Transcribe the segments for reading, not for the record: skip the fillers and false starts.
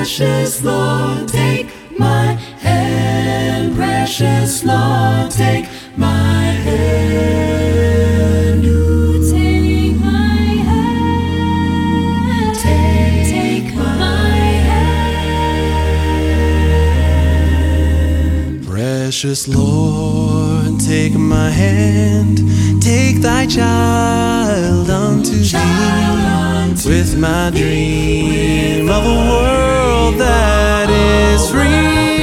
Precious Lord, take my hand. Precious Lord, take my hand. You take my hand. Take my hand. Precious Lord, take my hand. Take thy child unto thee, with my dream of a world that is free.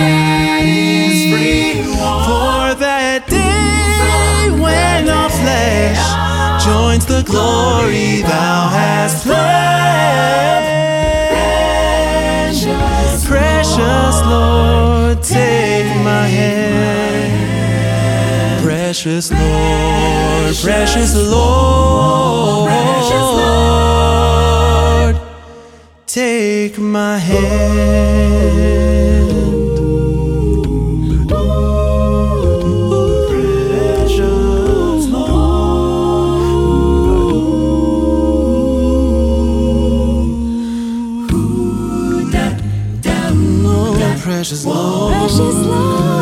For that day when our flesh joins the glory thou hast planned. Precious Lord, take my hand. Precious Lord, precious Lord, take my hand. Precious Lord, precious Lord, Precious Lord,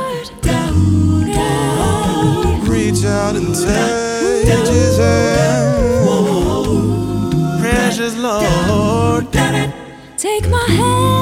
reach out and take his hand. Precious Lord, take my hand.